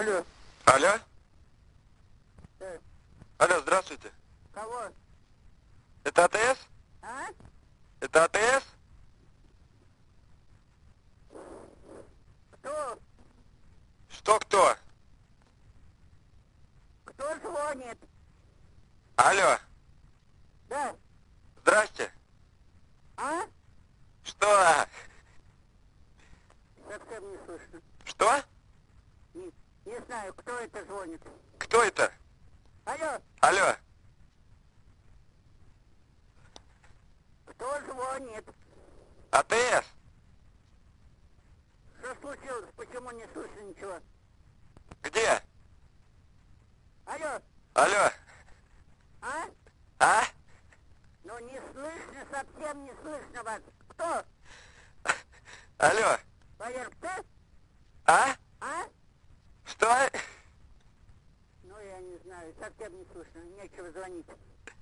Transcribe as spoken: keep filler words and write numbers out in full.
Алло. Алло? Э, Алло, здравствуйте. кого? Это АТС? А? Это АТС? Кто? Что кто? Кто звонит? Алло, Да. здрасте. А? Что? Совсем не слышно. Что? Не, не знаю, кто это звонит. Кто это? Алло. Алло, Кто звонит? АТС? Что случилось? Почему не слышно ничего? Где? Алло. Алло, А? а? Ну не слышно, совсем не слышно вас. Кто? Алло, ВРТ? а? А? Что? Ну я не знаю, совсем не слышно. Нечего звонить.